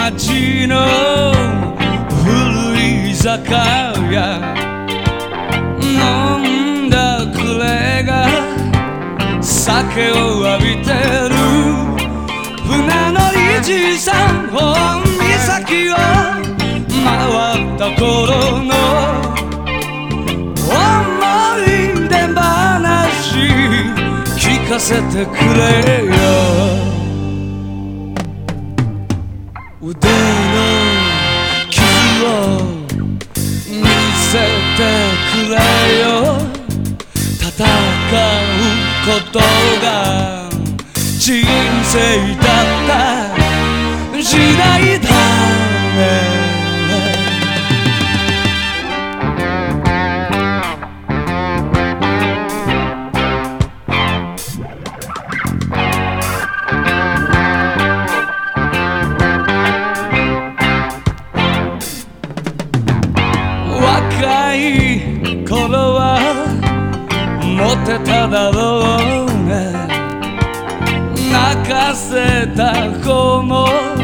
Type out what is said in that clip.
街の古い居酒屋、飲んだくれが酒を浴びてる船乗りじさん、本岬を回った頃の思い出話聞かせてくれよ。腕の傷を見せてくれよ。戦うことが人生だった時代だね。若い頃はモテただろうね。泣かせた子も